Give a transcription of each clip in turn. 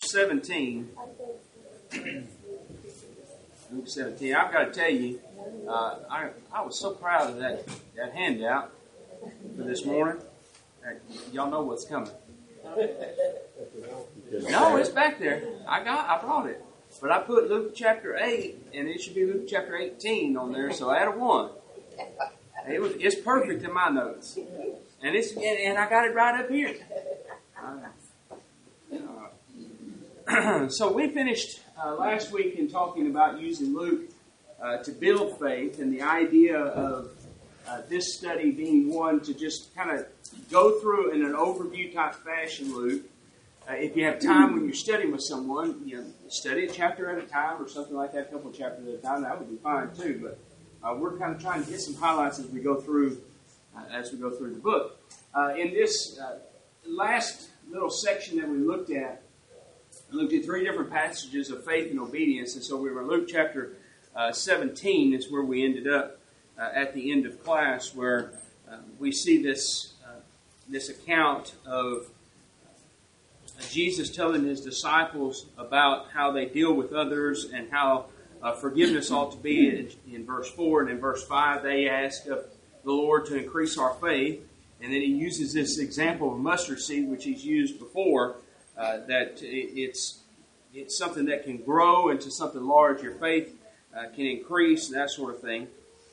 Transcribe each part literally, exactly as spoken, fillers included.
seventeen. Luke seventeen. I've got to tell you, uh, I I was so proud of that, that handout for this morning. Uh, y'all know what's coming. No, it's back there. I got, I brought it. But I put Luke chapter eight, and it should be Luke chapter eighteen on there, so I added one. It was, it's perfect in my notes. And it's and, and I got it right up here. Uh, so we finished uh, last week in talking about using Luke uh, to build faith, and the idea of uh, this study being one to just kind of go through in an overview type fashion, Luke. Uh, if you have time when you're studying with someone, you know, study a chapter at a time or something like that, a couple of chapters at a time. That would be fine too. But uh, we're kind of trying to get some highlights as we go through uh, as we go through the book. Uh, in this uh, last little section that we looked at, we looked at three different passages of faith and obedience, and so we were in Luke chapter uh, seventeen is where we ended up uh, at the end of class, where uh, we see this uh, this account of Jesus telling his disciples about how they deal with others and how uh, forgiveness ought to be. In, in verse four and in verse five, they ask of the Lord to increase our faith. And then he uses this example of mustard seed, which he's used before, uh, that it's it's something that can grow into something large. Your faith uh, can increase and that sort of thing.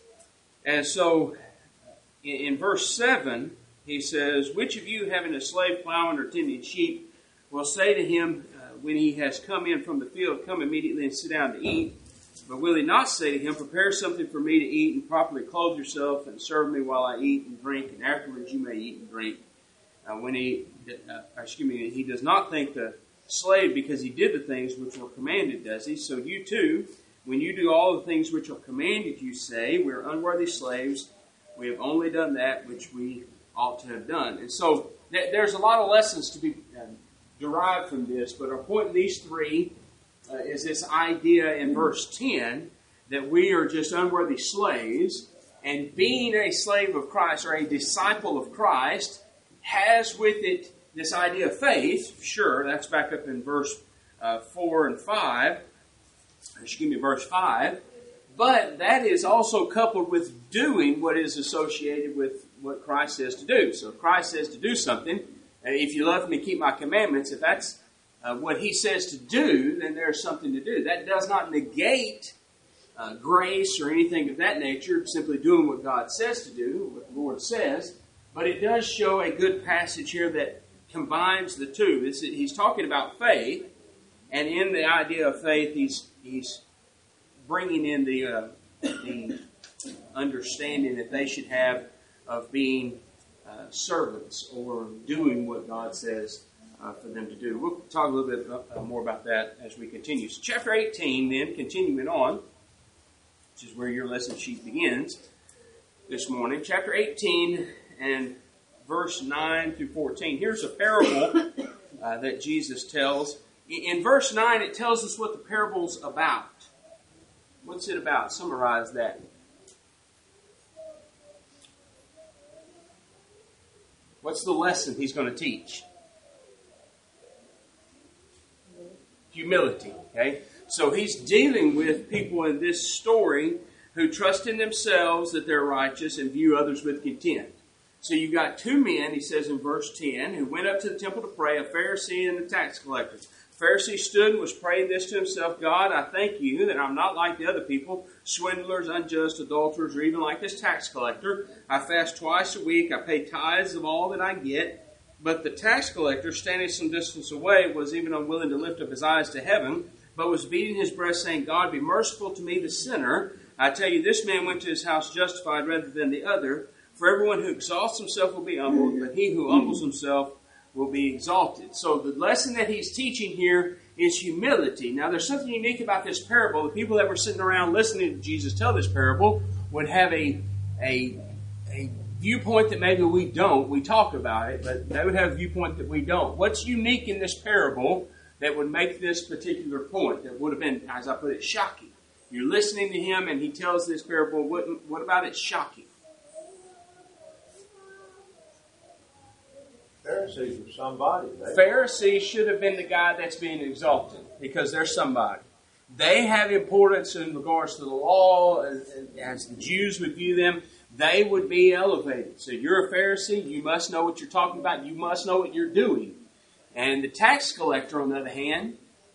And so in, in verse seven, he says, "Which of you having a slave plowing or tending sheep will say to him uh, when he has come in from the field, come immediately and sit down to eat? But will he not say to him, prepare something for me to eat and properly clothe yourself and serve me while I eat and drink, and afterwards you may eat and drink? Uh, when he, uh, excuse me, he does not thank the slave because he did the things which were commanded, does he? So you too, when you do all the things which are commanded, you say, we are unworthy slaves. We have only done that which we ought to have done." And so th- there's a lot of lessons to be uh, derived from this, but our point in these three uh, is this idea in verse ten that we are just unworthy slaves, and being a slave of Christ or a disciple of Christ has with it this idea of faith. Sure, that's back up in verse uh, four and five. Excuse me, verse five. But that is also coupled with doing what is associated with what Christ says to do. So if Christ says to do something, if you love me, keep my commandments, if that's uh, what he says to do, then there's something to do. That does not negate uh, grace or anything of that nature, simply doing what God says to do, what the Lord says. But it does show a good passage here that combines the two. It's, he's talking about faith, and in the idea of faith, he's he's bringing in the, uh, the understanding that they should have of being Uh, servants or doing what God says uh, for them to do. We'll talk a little bit uh, more about that as we continue. So chapter eighteen then, continuing on, which is where your lesson sheet begins this morning. Chapter eighteen and verse nine through fourteen. Here's a parable uh, that Jesus tells. In verse nine, it tells us what the parable's about. What's it about? Summarize that. What's the lesson he's going to teach? Humility, okay? So he's dealing with people in this story who trust in themselves that they're righteous and view others with contempt. So you've got two men, he says in verse ten, who went up to the temple to pray, a Pharisee and a tax collector. The Pharisee stood and was praying this to himself, "God, I thank you that I'm not like the other people, swindlers, unjust, adulterers, or even like this tax collector. I fast twice a week. I pay tithes of all that I get." But the tax collector, standing some distance away, was even unwilling to lift up his eyes to heaven, but was beating his breast, saying, "God, be merciful to me, the sinner. I tell you, this man went to his house justified rather than the other. For everyone who exalts himself will be humbled, but he who humbles himself will be exalted." So the lesson that he's teaching here is humility. Now, there's something unique about this parable. The people that were sitting around listening to Jesus tell this parable would have a, a, a viewpoint that maybe we don't. We talk about it, but they would have a viewpoint that we don't. What's unique in this parable that would make this particular point, that would have been, as I put it, shocking? You're listening to him and he tells this parable. What, what about it shocking? Pharisees were somebody. They... Pharisees should have been the guy that's being exalted because they're somebody. They have importance in regards to the law as, as the Jews would view them. They would be elevated. So you're a Pharisee, you must know what you're talking about, you must know what you're doing. And the tax collector, on the other hand,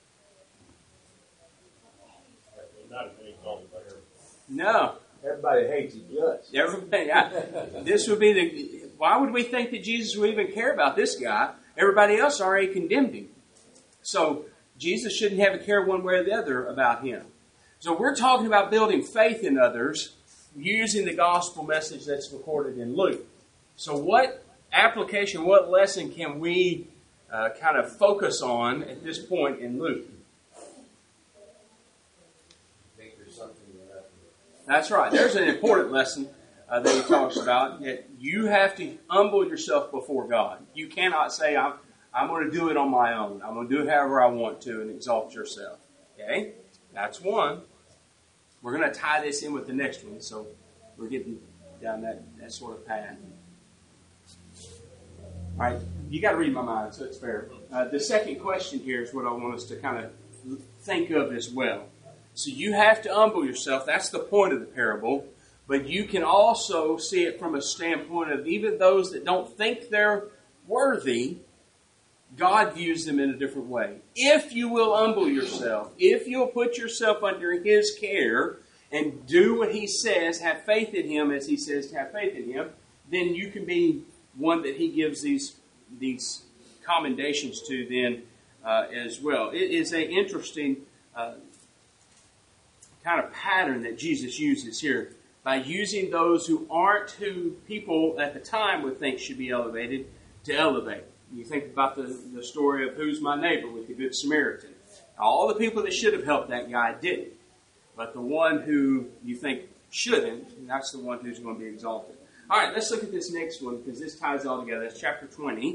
no. Everybody hates his guts. Everybody, I, this would be the. Why would we think that Jesus would even care about this guy? Everybody else already condemned him. So Jesus shouldn't have a care one way or the other about him. So we're talking about building faith in others using the gospel message that's recorded in Luke. So what application, what lesson can we uh, kind of focus on at this point in Luke? That's right. There's an important lesson uh, that he talks about, that you have to humble yourself before God. You cannot say, I'm, I'm going to do it on my own. I'm going to do it however I want to and exalt yourself. Okay? That's one. We're going to tie this in with the next one, so we're getting down that, that sort of path. All right. You got to read my mind, so it's fair. Uh, the second question here is what I want us to kind of think of as well. So you have to humble yourself. That's the point of the parable. But you can also see it from a standpoint of even those that don't think they're worthy, God views them in a different way. If you will humble yourself, if you'll put yourself under His care and do what He says, have faith in Him as He says to have faith in Him, then you can be one that He gives these, these commendations to then uh, as well. It is an interesting uh, kind of pattern that Jesus uses here by using those who aren't who people at the time would think should be elevated to elevate. You think about the, the story of who's my neighbor with the Good Samaritan. All the people that should have helped that guy didn't. But the one who you think shouldn't, that's the one who's going to be exalted. All right, let's look at this next one because this ties all together. It's chapter twenty.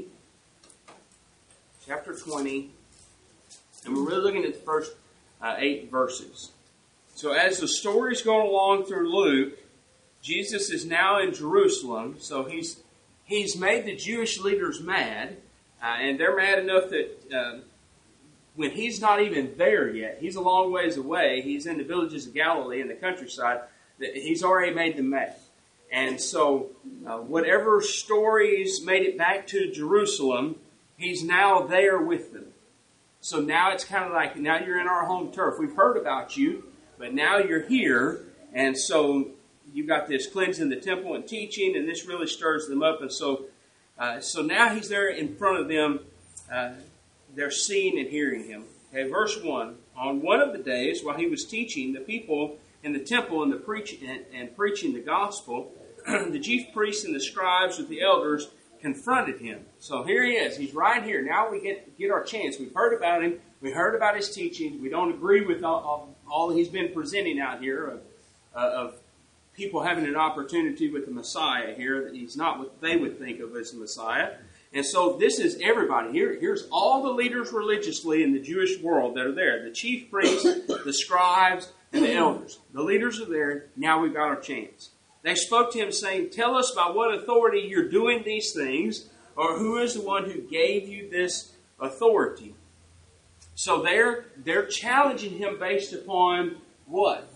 Chapter twenty. And we're really looking at the first uh, eight verses. So as the story's going along through Luke, Jesus is now in Jerusalem. So he's he's made the Jewish leaders mad. Uh, and they're mad enough that uh, when he's not even there yet, he's a long ways away, he's in the villages of Galilee in the countryside, that he's already made them mad. And so uh, whatever stories made it back to Jerusalem, he's now there with them. So now it's kind of like, now you're in our home turf. We've heard about you, but now you're here. And so you've got this cleansing the temple and teaching, and this really stirs them up. And so uh, so now he's there in front of them. Uh, they're seeing and hearing him. Okay, verse one. On one of the days while he was teaching the people in the temple and, the preach, and, and preaching the gospel, the chief priests and the scribes with the elders confronted him. So here he is. He's right here. Now we get, get our chance. We've heard about him. We heard about his teaching. We don't agree with all, all, all he's been presenting out here of, uh, of people having an opportunity with the Messiah here, that he's not what they would think of as the Messiah. And so this is everybody. Here, here's all the leaders religiously in the Jewish world that are there. The chief priests, the scribes, and the elders. The leaders are there. Now we've got our chance. They spoke to him saying, tell us by what authority you're doing these things, or who is the one who gave you this authority? So they're, they're challenging him based upon what?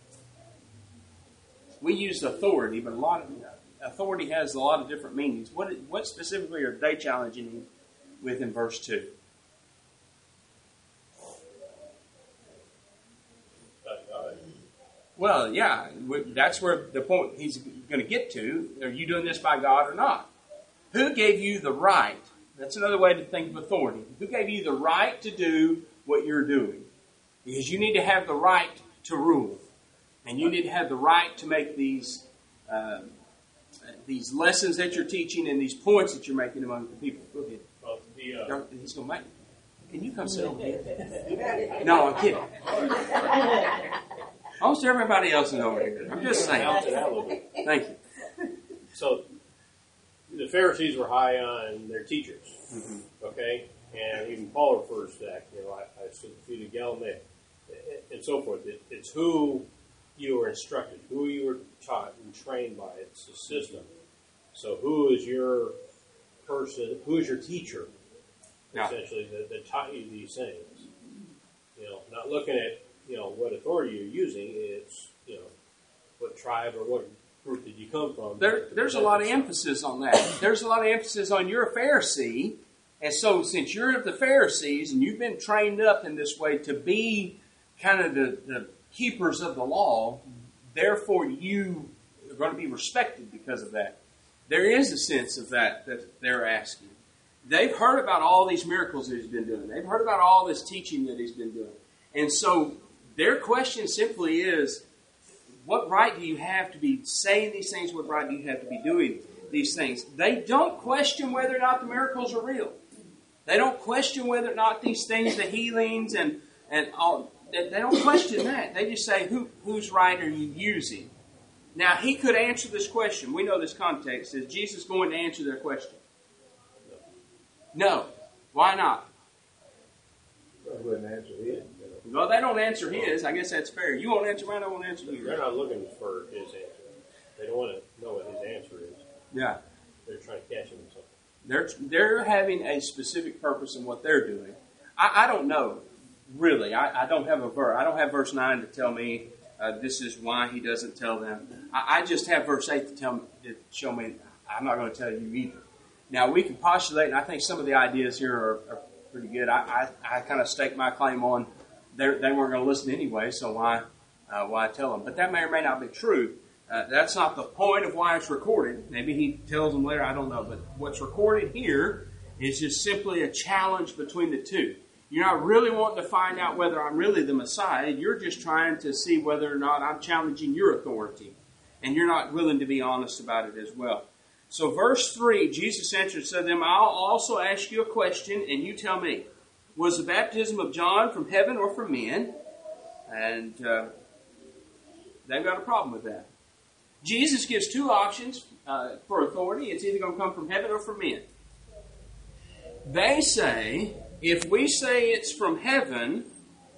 We use authority, but a lot of authority has a lot of different meanings. What, what specifically are they challenging him with in verse two? Well, yeah, that's where the point he's going to get to. Are you doing this by God or not? Who gave you the right? That's another way to think of authority. Who gave you the right to do what you're doing? Because you need to have the right to rule. And you need to have the right to make these uh, these lessons that you're teaching and these points that you're making among the people. Go ahead. Well, the, uh, He's going to make it. Can you come sit over here? No, I'm kidding. Almost everybody else is over here. I'm just saying. Thank you. So, the Pharisees were high on their teachers, Mm-hmm. okay? And even Paul refers to that, you know, I, I stood at the feet of Gamaliel, and so forth. It, it's who you were instructed, who you were taught and trained by. It's a system. So who is your person, who is your teacher, Yeah. essentially, that, that taught you these things. You know, not looking at, you know, what authority you're using, it's, you know, what tribe or what group did you come from. There, there's a lot of emphasis on that. There's a lot of emphasis on you're a Pharisee, and so since you're of the Pharisees and you've been trained up in this way to be kind of the, the keepers of the law, therefore you are going to be respected because of that. There is a sense of that that they're asking. They've heard about all these miracles that he's been doing. They've heard about all this teaching that he's been doing. And so their question simply is, what right do you have to be saying these things? What right do you have to be doing these things? They don't question whether or not the miracles are real. They don't question whether or not these things, the healings and, and all, they don't question that. They just say, Who, whose right are you using? Now, he could answer this question. We know this context. Is Jesus going to answer their question? No. Why not? Well, he wouldn't answer his. Well, they don't answer his. I guess that's fair. You won't answer mine, I won't answer They're yours. not looking for his answer. They don't want to know what his answer is. Yeah. They're trying to catch him in something. They're, they're having a specific purpose in what they're doing. I, I don't know, really. I, I don't have a verse. I don't have verse nine to tell me uh, this is why he doesn't tell them. I, I just have verse eight to tell me, to show me I'm not going to tell you either. Now, we can postulate, and I think some of the ideas here are, are pretty good. I, I, I kind of stake my claim on they they weren't going to listen anyway, so why uh, why tell them? But that may or may not be true. Uh, that's not the point of why it's recorded. Maybe he tells them later, I don't know. But what's recorded here is just simply a challenge between the two. You're not really wanting to find out whether I'm really the Messiah. You're just trying to see whether or not I'm challenging your authority. And you're not willing to be honest about it as well. So verse three, Jesus answered and said to them, I'll also ask you a question, and you tell me. Was the baptism of John from heaven or from men? And uh, they've got a problem with that. Jesus gives two options uh, for authority. It's either going to come from heaven or from men. They say, if we say it's from heaven,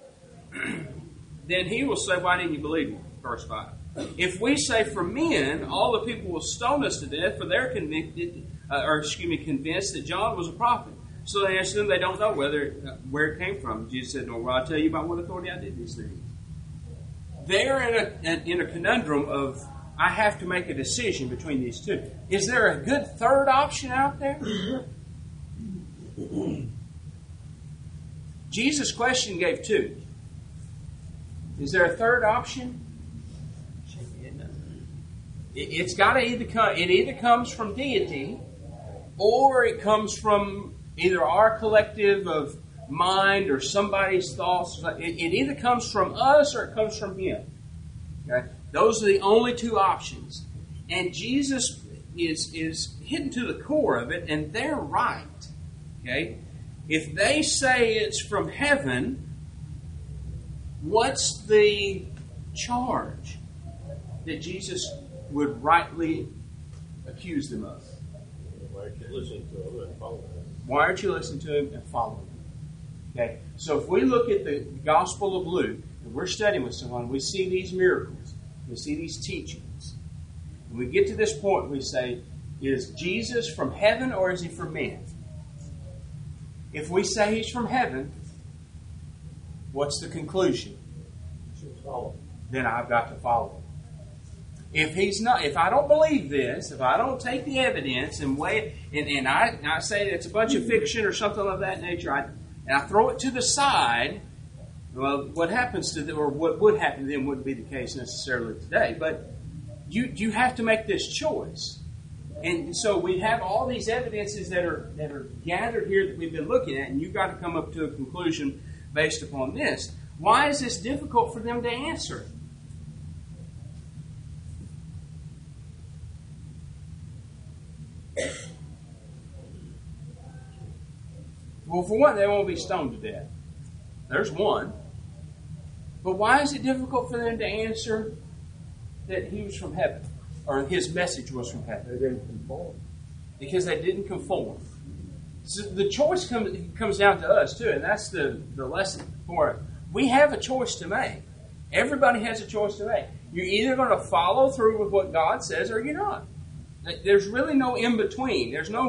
then he will say, why didn't you believe me? Verse five. If we say from men, all the people will stone us to death, for they're convicted, uh, or excuse me, convinced that John was a prophet. So they answered them, they don't know whether uh, where it came from. Jesus said, no, well, I'll tell you about what authority I did these things. They're in a, in a conundrum of, I have to make a decision between these two. Is there a good third option out there? Jesus' question gave two. Is there a third option? It's got to either come. It either comes from deity, or it comes from either our collective of mind or somebody's thoughts. It, it either comes from us or it comes from Him. Okay? Those are the only two options, and Jesus is is hitting to the core of it, and they're right. Okay, if they say it's from heaven, what's the charge that Jesus would rightly accuse them of? Why aren't you listening to him and following him? Why aren't you listening to him and following him? Okay, so if we look at the Gospel of Luke, and we're studying with someone, we see these miracles, we see these teachings. When we get to this point, we say, is Jesus from heaven or is he from men? If we say he's from heaven, what's the conclusion? Then I've got to follow him. If he's not, if I don't believe this, if I don't take the evidence and weigh it, and, and I, I say it's a bunch of fiction or something of that nature, I, and I throw it to the side, well, what happens to them, or what would happen to them wouldn't be the case necessarily today. But you you have to make this choice. And so we have all these evidences that are that are gathered here that we've been looking at, and you've got to come up to a conclusion based upon this. Why is this difficult for them to answer? Well, for one, they won't be stoned to death. There's one. But why is it difficult for them to answer that he was from heaven, or his message was from heaven? They didn't conform. Because they didn't conform. So the choice comes comes down to us too, and that's the, the lesson for it. We have a choice to make. Everybody has a choice to make. You're either going to follow through with what God says or you're not. There's really no in-between. There's no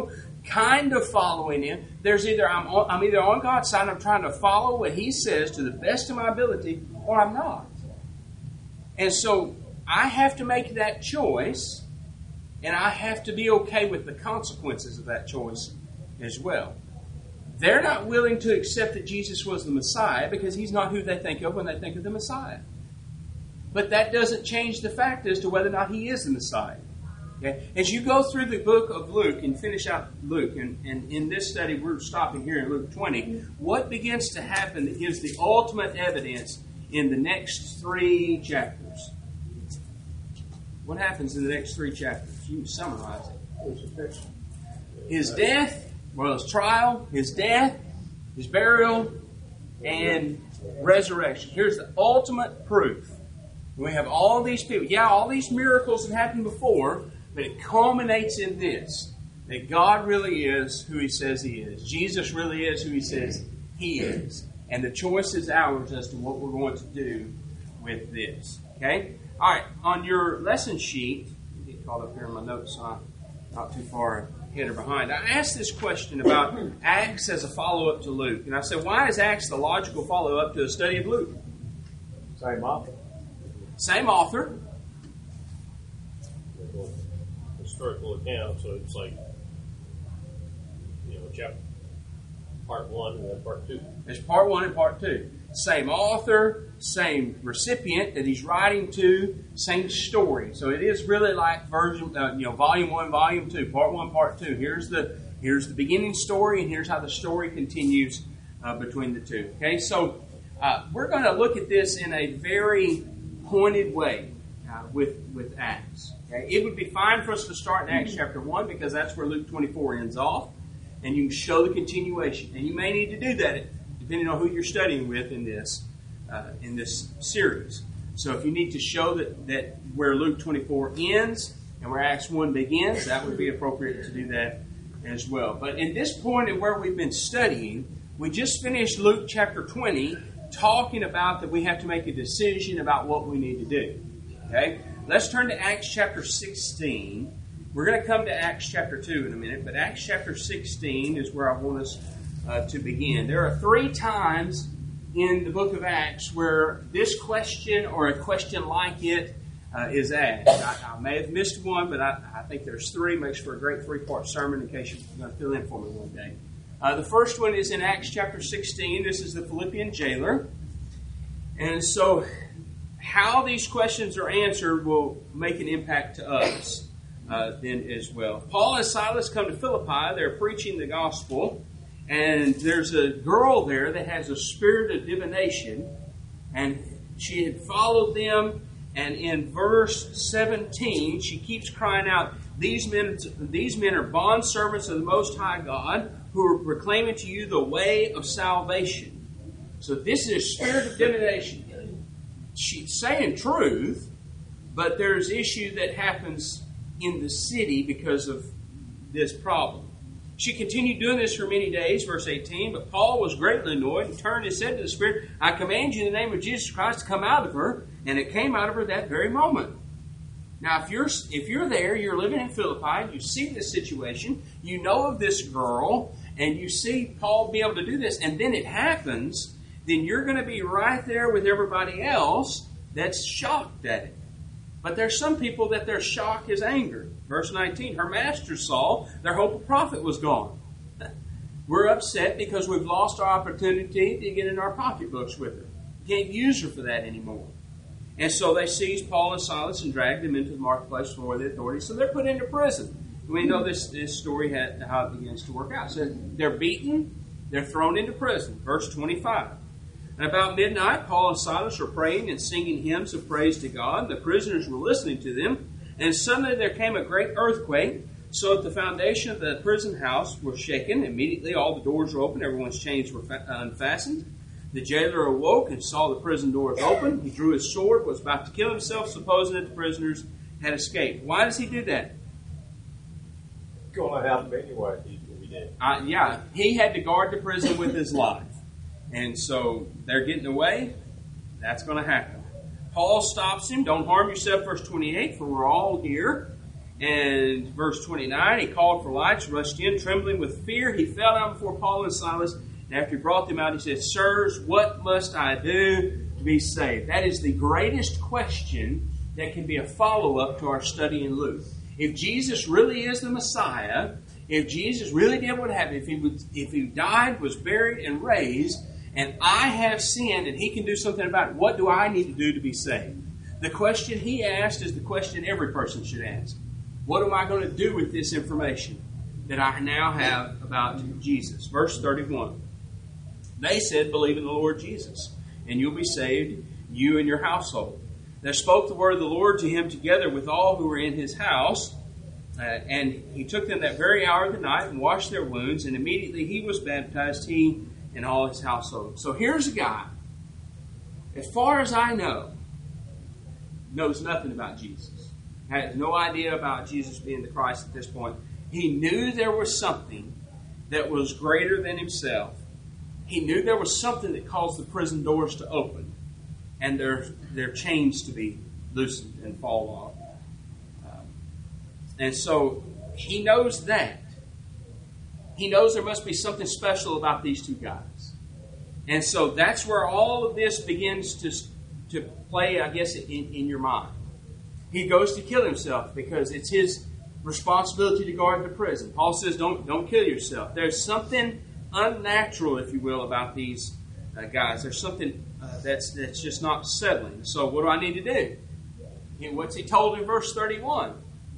kind of following him. There's either I'm on, I'm either on God's side, I'm trying to follow what he says to the best of my ability, or I'm not. And so I have to make that choice, and I have to be okay with the consequences of that choice as well. They're not willing to accept that Jesus was the Messiah because he's not who they think of when they think of the Messiah. But that doesn't change the fact as to whether or not he is the Messiah. Okay? As you go through the book of Luke and finish out Luke, and, and in this study we're stopping here in Luke twenty, what begins to happen that gives the ultimate evidence in the next three chapters? What happens in the next three chapters? You can summarize it. His death, well, his trial, his death, his burial, and resurrection. Here's the ultimate proof. We have all these people. Yeah, all these miracles have happened before, but it culminates in this, that God really is who he says he is. Jesus really is who he says he is. And the choice is ours as to what we're going to do with this. Okay? All right, on your lesson sheet, I get caught up here in my notes, so I'm not too far ahead or behind. I asked this question about Acts as a follow-up to Luke. And I said, why is Acts the logical follow-up to the study of Luke? Same author. Same author. Historical account, so it's like, you know, chapter part one and then part two. There's part one and part two. Same author, same recipient that he's writing to, same story. So it is really like version, uh, you know, volume one, volume two, part one, part two. Here's the here's the beginning story, and here's how the story continues uh, between the two. Okay, so uh, we're going to look at this in a very pointed way uh, with with Acts. Okay? It would be fine for us to start in Acts chapter one because that's where Luke twenty-four ends off, and you can show the continuation. And you may need to do that depending on who you're studying with in this uh, in this series. So if you need to show that, that where Luke twenty-four ends and where Acts one begins, that would be appropriate to do that as well. But in this point in where we've been studying, we just finished Luke chapter twenty, talking about that we have to make a decision about what we need to do. Okay? Let's turn to Acts chapter sixteen. We're going to come to Acts chapter two in a minute, but Acts chapter sixteen is where I want us uh, to begin. There are three times in the book of Acts where this question or a question like it uh, is asked. I, I may have missed one, but I, I think there's three. Makes for a great three-part sermon in case you're going to fill in for me one day. Uh, the first one is in Acts chapter sixteen. This is the Philippian jailer. And so how these questions are answered will make an impact to us uh, then as well. Paul and Silas come to Philippi. They're preaching the gospel. And there's a girl there that has a spirit of divination. And she had followed them. And in verse seventeen, she keeps crying out, These men, these men are bondservants of the Most High God, who are proclaiming to you the way of salvation. So this is spirit of divination. She's saying truth, but there's issue that happens in the city because of this problem. She continued doing this for many days, verse eighteen, but Paul was greatly annoyed and turned and said to the Spirit, I command you in the name of Jesus Christ to come out of her. And it came out of her that very moment. Now, if you're if you're there, you're living in Philippi, you see this situation, you know of this girl, and you see Paul be able to do this, and then it happens, then you're going to be right there with everybody else that's shocked at it. But there's some people that their shock is anger. Verse nineteen, her master saw their hope of profit was gone. We're upset because we've lost our opportunity to get in our pocketbooks with her. Can't use her for that anymore. And so they seized Paul and Silas and dragged them into the marketplace before the authorities. So they're put into prison. We know this, this story, had, how it begins to work out. So they're beaten, they're thrown into prison. Verse twenty-five. And about midnight, Paul and Silas were praying and singing hymns of praise to God. And the prisoners were listening to them. And suddenly there came a great earthquake, so that the foundation of the prison house was shaken. Immediately all the doors were open, everyone's chains were fa- unfastened. The jailer awoke and saw the prison doors open. He drew his sword, was about to kill himself, supposing that the prisoners had escaped. Why does he do that? Going to happen anyway. He, he did. Uh, yeah, he had to guard the prison with his life. And so they're getting away. That's going to happen. Paul stops him. Don't harm yourself, verse twenty-eight, for we're all here. And verse twenty-nine, he called for lights, rushed in, trembling with fear. He fell down before Paul and Silas. And after he brought them out, he said, Sirs, what must I do to be saved? That is the greatest question that can be a follow-up to our study in Luke. If Jesus really is the Messiah, if Jesus really did what happened, if he, was, if he died, was buried, and raised, and I have sinned and he can do something about it, what do I need to do to be saved? The question he asked is the question every person should ask. What am I going to do with this information that I now have about Jesus? Verse thirty-one. They said, believe in the Lord Jesus, and you'll be saved, you and your household. They spoke the word of the Lord to him together with all who were in his house. Uh, and he took them that very hour of the night and washed their wounds, and immediately he was baptized, he and all his household. So here's a guy, as far as I know, knows nothing about Jesus. Has no idea about Jesus being the Christ at this point. He knew there was something that was greater than himself. He knew there was something that caused the prison doors to open and their, their chains to be loosened and fall off. Um, and so he knows that. He knows there must be something special about these two guys. And so that's where all of this begins to, to play, I guess, in, in your mind. He goes to kill himself because it's his responsibility to guard the prison. Paul says, don't, don't kill yourself. There's something unnatural, if you will, about these uh, guys. There's something uh, that's, that's just not settling. So what do I need to do? And what's he told in verse thirty-one?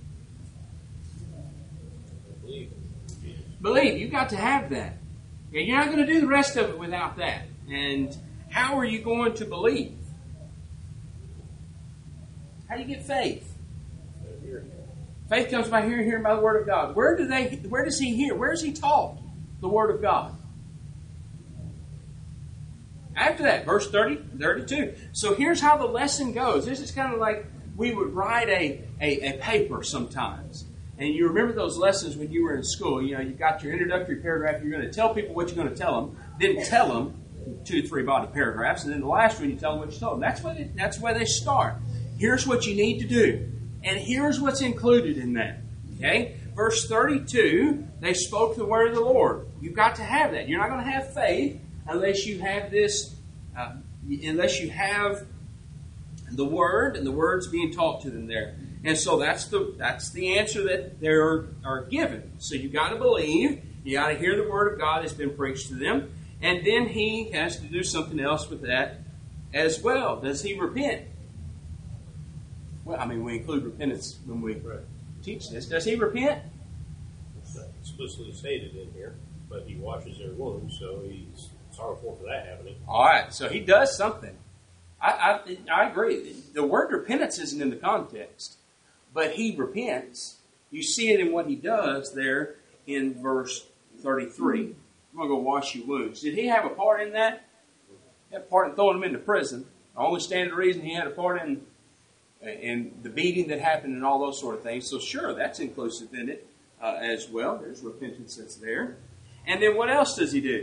Believe. Believe. You've got to have that. And you're not going to do the rest of it without that. And how are you going to believe? How do you get faith? Faith comes by hearing, hearing by the Word of God. Where do they? Where does he hear? Where is he taught the Word of God? After that, verse thirty, thirty-two. So here's how the lesson goes. This is kind of like we would write a, a, a paper sometimes. And you remember those lessons when you were in school. You know, you got your introductory paragraph. You're going to tell people what you're going to tell them. Then tell them two, three body paragraphs. And then the last one, you tell them what you told them. That's where they, that's where they start. Here's what you need to do. And here's what's included in that. Okay? Verse thirty-two, they spoke the word of the Lord. You've got to have that. You're not going to have faith unless you have this, uh, unless you have the word and the words being taught to them there. And so that's the that's the answer that they are, are given. So you've got to believe. You got to hear the word of God that's been preached to them. And then he has to do something else with that as well. Does he repent? Well, I mean, we include repentance when we Right. teach this. Does he repent? It's not explicitly stated in here, but he washes their wounds, so he's sorrowful for that happening. All right, so he does something. I, I, I agree. The word repentance isn't in the context, but he repents. You see it in what he does there in verse thirty-three. I'm going to go wash your wounds. Did he have a part in that? He had a part in throwing him into prison. The only standard reason he had a part in and the beating that happened and all those sort of things. So sure, that's inclusive in it uh, as well. There's repentance that's there. And then what else does he do?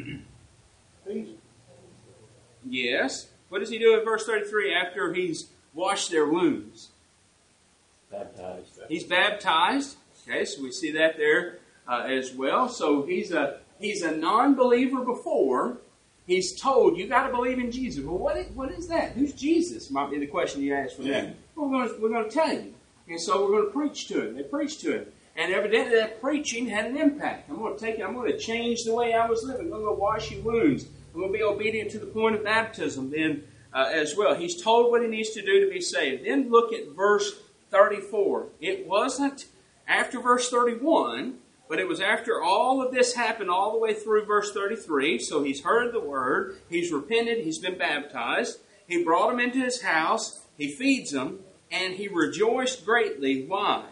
Yes. What does he do in verse thirty-three after he's washed their wounds? Baptized. He's baptized. Okay, so we see that there uh, as well. So he's a he's a non-believer before. He's told, you got to believe in Jesus. Well, what is, what is that? Who's Jesus? Might be the question you ask for them. Well, we're going to, we're going to tell you. And so we're going to preach to him. They preached to him. And evidently that preaching had an impact. I'm going to take it. I'm going to change the way I was living. I'm going to wash your wounds. I'm going to be obedient to the point of baptism then uh, as well. He's told what he needs to do to be saved. Then look at verse thirty-four. It wasn't after verse thirty-one, but it was after all of this happened all the way through verse thirty-three. So he's heard the word. He's repented. He's been baptized. He brought him into his house. He feeds them. And he rejoiced greatly. Why?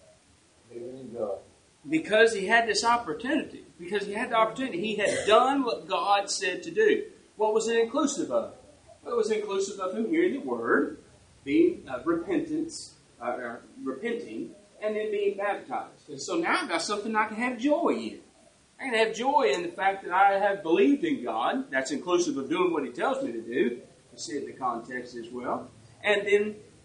Because he had this opportunity. Because he had the opportunity. He had done what God said to do. What was it inclusive of? Well, it was inclusive of him hearing the word, being uh, repentance, uh, uh, repenting, and then being baptized. And so now I've got something I can have joy in. I can have joy in the fact that I have believed in God. That's inclusive of doing what he tells me to do. You see it in the context as well. And then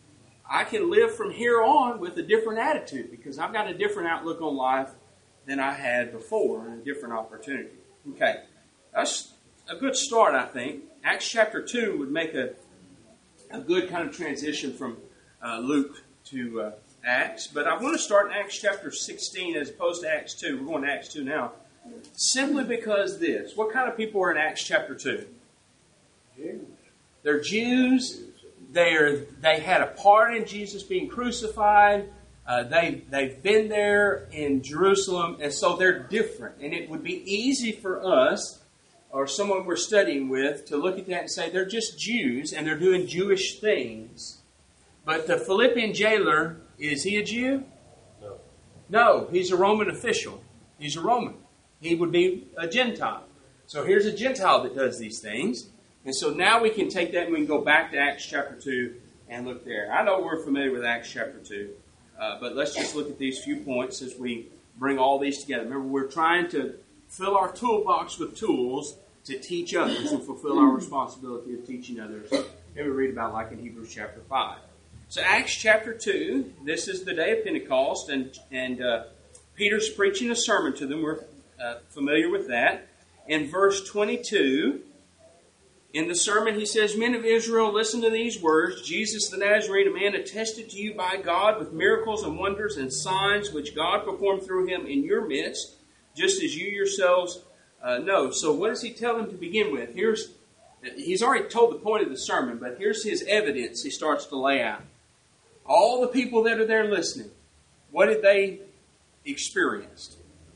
I can live from here on with a different attitude because I've got a different outlook on life than I had before and a different opportunity. Okay, that's a good start, I think. Acts chapter two would make a, a good kind of transition from uh, Luke to uh, Acts. But I want to start in Acts chapter sixteen as opposed to Acts two. We're going to Acts two now. Simply because this. What kind of people are in Acts chapter two? Jews. They're Jews. They're, they had a part in Jesus being crucified. Uh, they, they've been there in Jerusalem, and so they're different. And it would be easy for us, or someone we're studying with, to look at that and say, they're just Jews, and they're doing Jewish things. But the Philippian jailer, is he a Jew? No. No, he's a Roman official. He's a Roman. He would be a Gentile. So here's a Gentile that does these things. And so now we can take that and we can go back to Acts chapter two and look there. I know we're familiar with Acts chapter two, uh, but let's just look at these few points as we bring all these together. Remember, we're trying to fill our toolbox with tools to teach others and fulfill our responsibility of teaching others. Here we read about like in Hebrews chapter five. So Acts chapter two, this is the day of Pentecost, and, and uh, Peter's preaching a sermon to them. We're uh, familiar with that. In verse twenty-two, in the sermon, he says, "Men of Israel, listen to these words. Jesus the Nazarene, a man attested to you by God with miracles and wonders and signs which God performed through him in your midst, just as you yourselves uh, know." So what does he tell them to begin with? Here's He's already told the point of the sermon, but here's his evidence he starts to lay out. All the people that are there listening, what did they experience?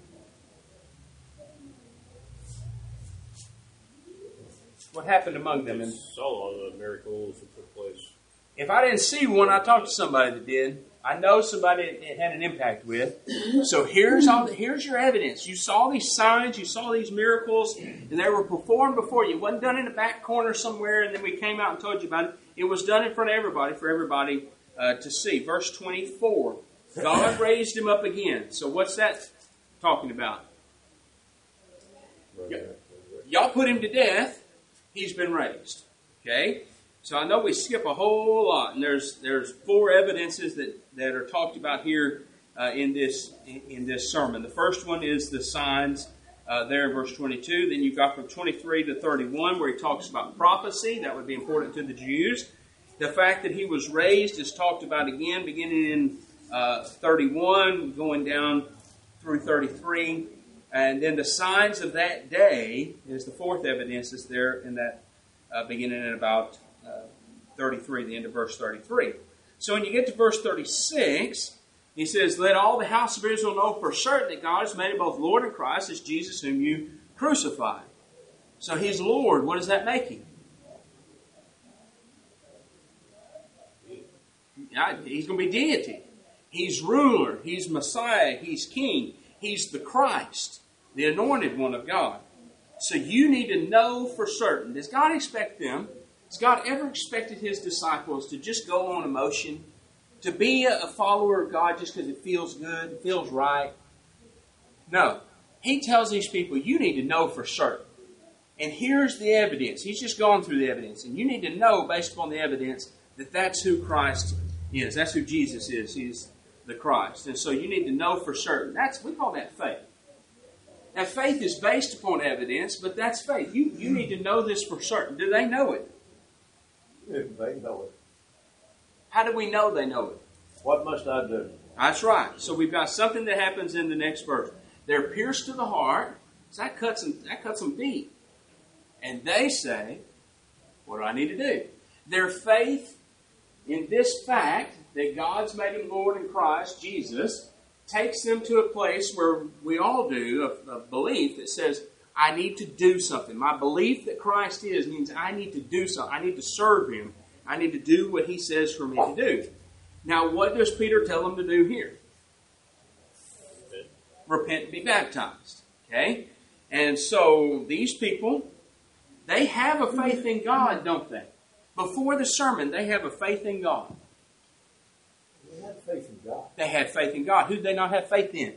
What happened among them? I And saw all the miracles that took place. if I didn't see one, I talked to somebody that did. I know somebody it had an impact with. So here's all. Here's your evidence. You saw these signs. You saw these miracles, and they were performed before you. It wasn't done in a back corner somewhere, and then we came out and told you about it. It was done in front of everybody for everybody uh, to see. Verse twenty-four. God raised him up again. So what's that talking about? Y- y'all put him to death. He's been raised. Okay? So I know we skip a whole lot, and there's there's four evidences that, that are talked about here uh, in this in, in this sermon. The first one is the signs uh, there in verse twenty-two. Then you've got from twenty-three to thirty-one where he talks about prophecy. That would be important to the Jews. The fact that he was raised is talked about again, beginning in uh, thirty-one, going down through thirty-three. And then the signs of that day is the fourth evidence that's there in that uh, beginning at about uh, thirty-three, the end of verse thirty-three. So when you get to verse thirty-six, he says, "Let all the house of Israel know for certain that God has made him both Lord and Christ, as Jesus whom you crucified." So he's Lord. What does that make him? Yeah, he's going to be deity. He's ruler. He's Messiah. He's King. He's the Christ, the anointed one of God. So you need to know for certain. Does God expect them? Has God ever expected his disciples to just go on emotion? To be a follower of God just because it feels good, it feels right? No. He tells these people, you need to know for certain. And here's the evidence. He's just gone through the evidence. And you need to know, based upon the evidence, that that's who Christ is. That's who Jesus is. He's the Christ. And so you need to know for certain. That's we call that faith. Now, faith is based upon evidence, but that's faith. You, you need to know this for certain. Do they know it? If they know it. How do we know they know it? What must I do? That's right. So we've got something that happens in the next verse. They're pierced to the heart. So that cuts them, that cuts them deep. And they say, what do I need to do? Their faith in this fact that God's made him Lord in Christ, Jesus, takes them to a place where we all do, a, a belief that says, I need to do something. My belief that Christ is means I need to do something. I need to serve him. I need to do what he says for me to do. Now, what does Peter tell them to do here? Repent, Repent and be baptized. Okay? And so these people, they have a faith in God, don't they? Before the sermon, they have a faith in God. They have faith in God. They had faith in God. Who did they not have faith in?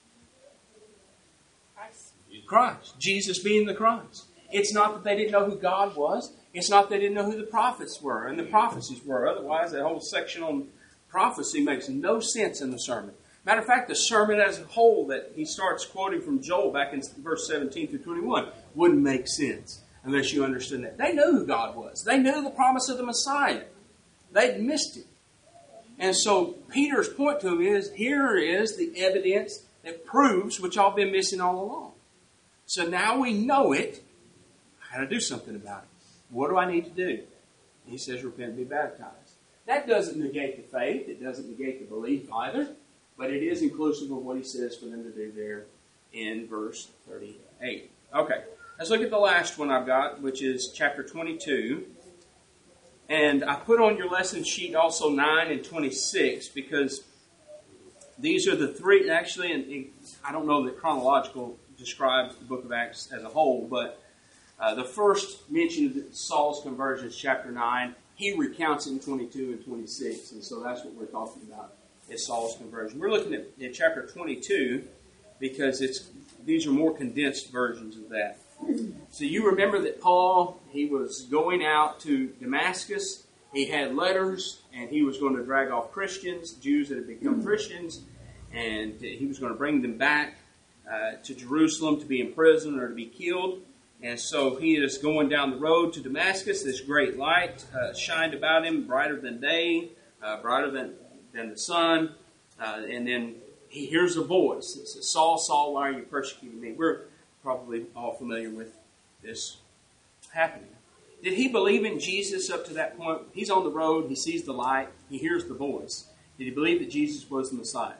Christ. Christ. Jesus being the Christ. It's not that they didn't know who God was. It's not that they didn't know who the prophets were and the prophecies were. Otherwise, that whole section on prophecy makes no sense in the sermon. Matter of fact, the sermon as a whole that he starts quoting from Joel back in verse seventeen through twenty-one wouldn't make sense unless you understood that. They knew who God was. They knew the promise of the Messiah. They'd missed it. And so Peter's point to him is, here is the evidence that proves what y'all been missing all along. So now we know it. I got to do something about it. What do I need to do? He says, repent and be baptized. That doesn't negate the faith. It doesn't negate the belief either. But it is inclusive of what he says for them to do there in verse thirty-eight. Okay, let's look at the last one I've got, which is chapter twenty-two. And I put on your lesson sheet also nine and twenty-six because these are the three, actually, and I don't know that chronological describes the book of Acts as a whole, but uh, the first mention of Saul's conversion is chapter nine. He recounts it in twenty-two and twenty-six, and so that's what we're talking about. Is Saul's conversion. We're looking at, at chapter twenty-two because it's these are more condensed versions of that. So you remember that Paul, he was going out to Damascus. He had letters, and he was going to drag off Christians, Jews that had become Christians, and he was going to bring them back uh, to Jerusalem to be imprisoned or to be killed. And so he is going down the road to Damascus. This great light uh, shined about him, brighter than day, uh, brighter than than the sun, uh, and then he hears a voice. It says, Saul, Saul, why are you persecuting me? We're probably all familiar with this happening. Did he believe in Jesus up to that point? He's on the road, he sees the light, he hears the voice. Did he believe that Jesus was the Messiah?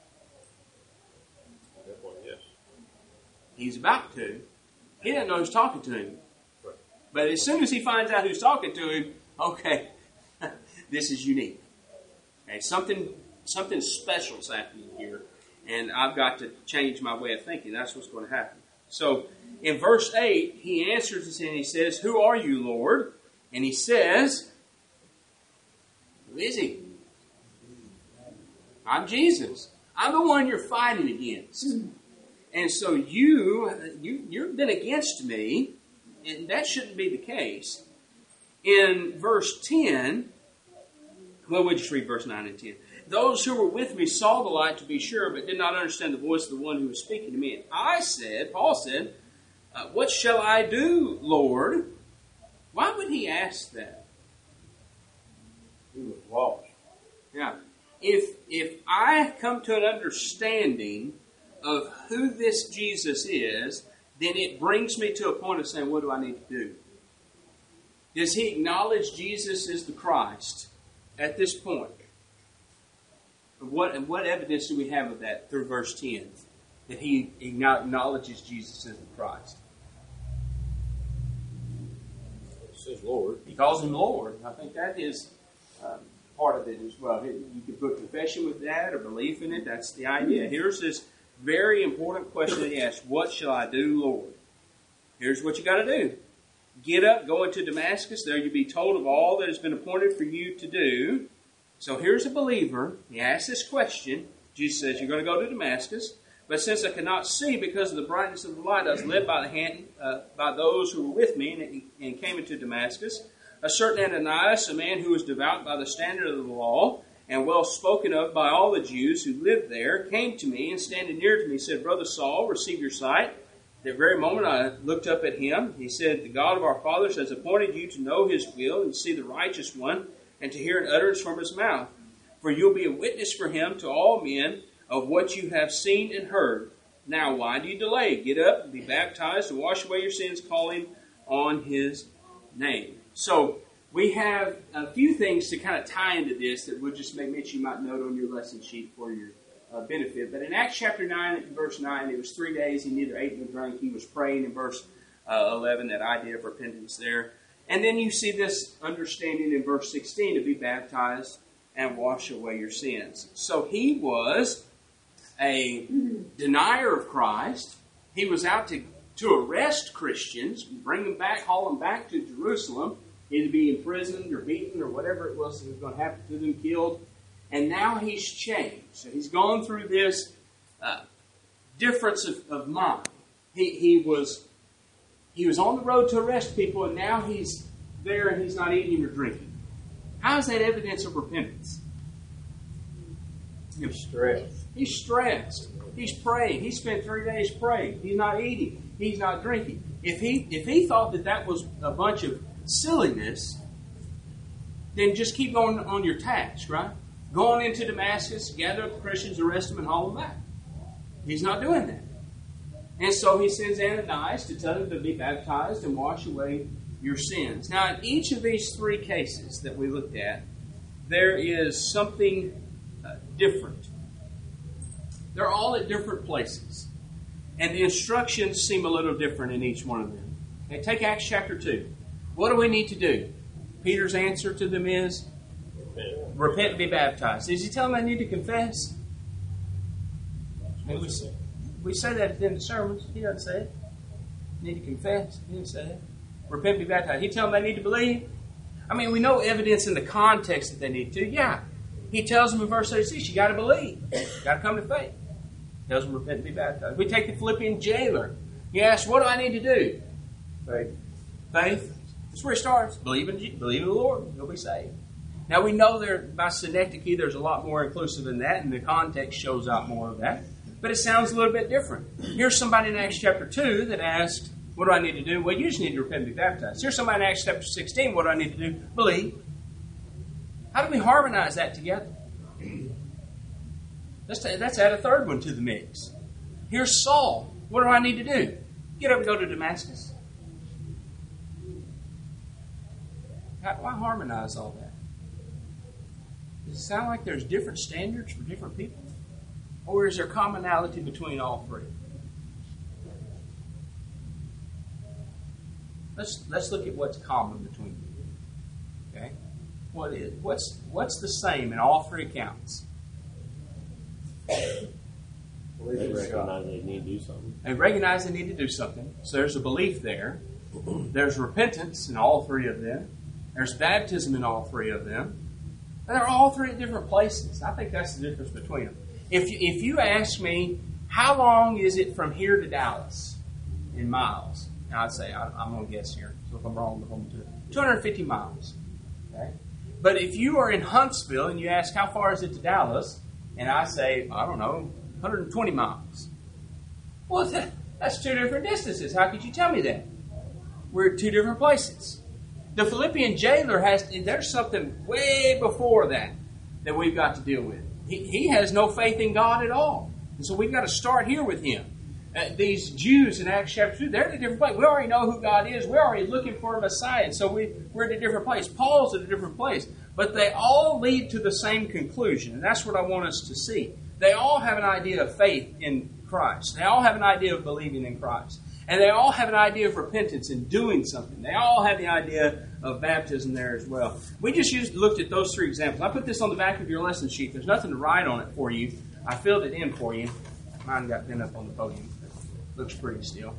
At that point, yes. He's about to. He didn't know who's talking to him. Right. But as soon as he finds out who's talking to him, okay, this is unique. Okay, something something special is happening here, and I've got to change my way of thinking. That's what's going to happen. So, in verse eight, he answers us and he says, who are you, Lord? And he says, who is he? I'm Jesus. I'm the one you're fighting against. And so you, you, you've been against me, and that shouldn't be the case. In verse ten... Well, we'll just read verse nine and ten. Those who were with me saw the light, to be sure, but did not understand the voice of the one who was speaking to me. And I said, Paul said, uh, what shall I do, Lord? Why would he ask that? He was lost. Yeah. If, if I come to an understanding of who this Jesus is, then it brings me to a point of saying, what do I need to do? Does he acknowledge Jesus is the Christ? At this point, and what, and what evidence do we have of that through verse ten? That he acknowledges Jesus as the Christ. It says Lord. He calls him Lord. I think that is um, part of it as well. You can put confession with that or belief in it. That's the idea. Here's this very important question that he asks. What shall I do, Lord? Here's what you got to do. Get up, go into Damascus. There you'll be told of all that has been appointed for you to do. So here's a believer. He asks this question. Jesus says, you're going to go to Damascus. But since I could not see because of the brightness of the light, I was led by the hand uh, by those who were with me and, and came into Damascus. A certain Ananias, a man who was devout by the standard of the law and well spoken of by all the Jews who lived there, came to me and standing near to me said, Brother Saul, receive your sight. That very moment I looked up at him. He said, the God of our fathers has appointed you to know his will and to see the righteous one and to hear an utterance from his mouth. For you'll be a witness for him to all men of what you have seen and heard. Now why do you delay? Get up and be baptized and wash away your sins, calling on his name. So we have a few things to kind of tie into this that we'll just make mention you might note on your lesson sheet for your Uh, benefit. But in Acts chapter nine, verse nine, it was three days he neither ate nor drank. He was praying in verse uh, eleven, that idea of repentance there. And then you see this understanding in verse sixteen to be baptized and wash away your sins. So he was a denier of Christ. He was out to, to arrest Christians, bring them back, haul them back to Jerusalem, either be imprisoned or beaten or whatever it was that was going to happen to them, killed. And now he's changed. So he's gone through this uh, difference of, of mind. He, he was he was on the road to arrest people, and now he's there and he's not eating or drinking. How is that evidence of repentance? He's stressed. He's stressed. He's praying. He spent three days praying. He's not eating. He's not drinking. If he if he thought that that was a bunch of silliness, then just keep going on your task, right? Go on into Damascus, gather up the Christians, arrest them, and haul them back. He's not doing that. And so he sends Ananias to tell them to be baptized and wash away your sins. Now, in each of these three cases that we looked at, there is something uh, different. They're all at different places. And the instructions seem a little different in each one of them. Okay, take Acts chapter two. What do we need to do? Peter's answer to them is, repent and be baptized. Does he tell them they need to confess? And we, we say that at the end of sermons. He doesn't say it. Need to confess. He didn't say it. Repent and be baptized. He tells them they need to believe. I mean, we know evidence in the context that they need to. Yeah. He tells them in verse thirty-six, you got to believe. You got to come to faith. He tells them repent and be baptized. We take the Philippian jailer. He asks, what do I need to do? Faith. Faith. That's where he starts. Believe in, believe in the Lord. You'll be saved. Now, we know there by synecdoche there's a lot more inclusive than that, and the context shows out more of that. But it sounds a little bit different. Here's somebody in Acts chapter two that asked, what do I need to do? Well, you just need to repent and be baptized. Here's somebody in Acts chapter sixteen, what do I need to do? Believe. How do we harmonize that together? Let's, let's add a third one to the mix. Here's Saul. What do I need to do? Get up and go to Damascus. How do I harmonize all that? Does it sound like there's different standards for different people? Or is there commonality between all three? Let's let's look at what's common between them. Okay? What is what's what's the same in all three accounts? They recognize they need to do something. They recognize they need to do something. So there's a belief there. There's repentance in all three of them. There's baptism in all three of them. And they're all three at different places. I think that's the difference between them. If you, if you ask me, how long is it from here to Dallas in miles? Now I'd say, I, I'm going to guess here. So if I'm wrong, I'm going to two hundred fifty miles. Okay? But if you are in Huntsville and you ask, how far is it to Dallas? And I say, I don't know, one hundred twenty miles. Well, that, that's two different distances. How could you tell me that? We're at two different places. The Philippian jailer has, there's something way before that that we've got to deal with. He, he has no faith in God at all. And so we've got to start here with him. Uh, these Jews in Acts chapter two, they're at a different place. We already know who God is. We're already looking for a Messiah. And so we, we're at a different place. Paul's at a different place. But they all lead to the same conclusion. And that's what I want us to see. They all have an idea of faith in Christ. They all have an idea of believing in Christ. And they all have an idea of repentance and doing something. They all have the idea of baptism there as well. We just used, looked at those three examples. I put this on the back of your lesson sheet. There's nothing to write on it for you. I filled it in for you. Mine got pinned up on the podium. Looks pretty still.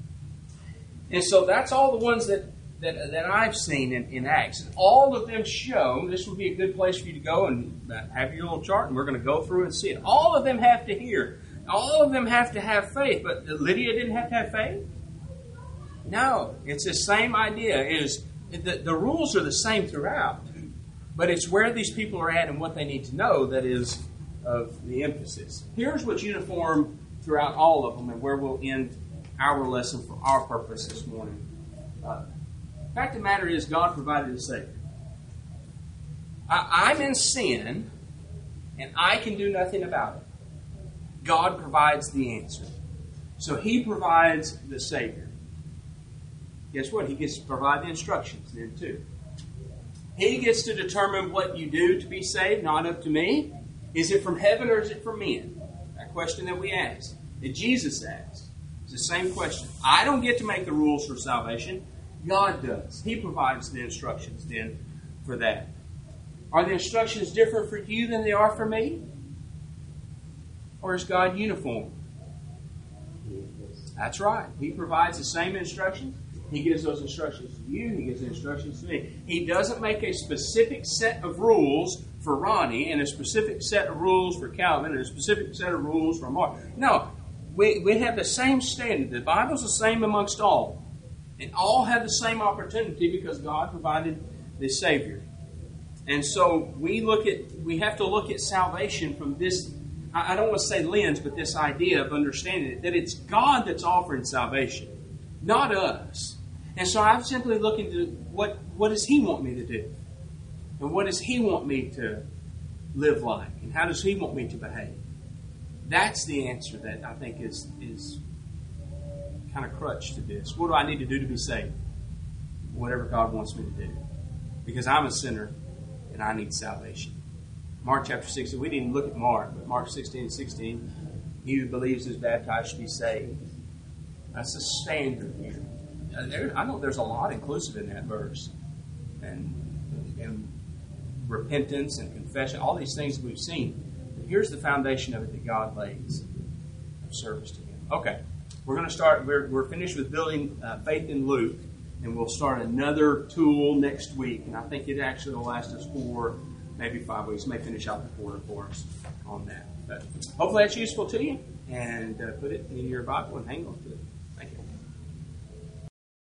And so that's all the ones that, that, that I've seen in, in Acts. And all of them show, this would be a good place for you to go and have your little chart, and we're going to go through and see it. All of them have to hear. All of them have to have faith. But Lydia didn't have to have faith? No. It's the same idea. It is the, the rules are the same throughout. But it's where these people are at and what they need to know that is of the emphasis. Here's what's uniform throughout all of them and where we'll end our lesson for our purpose this morning. Uh, the fact of the matter is God provided a Savior. I, I'm in sin and I can do nothing about it. God provides the answer. So He provides the Savior. Guess what? He gets to provide the instructions then too. He gets to determine what you do to be saved, not up to me. Is it from heaven or is it from men? That question that we asked, that Jesus asked. It's the same question. I don't get to make the rules for salvation. God does. He provides the instructions then for that. Are the instructions different for you than they are for me? Or is God uniform? That's right. He provides the same instructions. He gives those instructions to you. He gives the instructions to me. He doesn't make a specific set of rules for Ronnie and a specific set of rules for Calvin and a specific set of rules for Mark. No. We, we have the same standard. The Bible's the same amongst all. And all have the same opportunity because God provided the Savior. And so we look at we have to look at salvation from this, I don't want to say lens, but this idea of understanding it, that it's God that's offering salvation, not us. And so I'm simply looking to what what does He want me to do? And what does He want me to live like? And how does He want me to behave? That's the answer that I think is is kind of crutch to this. What do I need to do to be saved? Whatever God wants me to do. Because I'm a sinner and I need salvation. Mark chapter sixteen, we didn't look at Mark, but Mark sixteen and sixteen, he who believes is baptized should be saved. That's a standard here. There, I know there's a lot inclusive in that verse. And, and repentance and confession, all these things that we've seen. But here's the foundation of it that God lays of service to Him. Okay, we're going to start, we're, we're finished with building uh, faith in Luke, and we'll start another tool next week. And I think it actually will last us four, maybe five weeks. May finish out the quarter for us on that. But hopefully that's useful to you, and uh, put it in your Bible and hang on to it.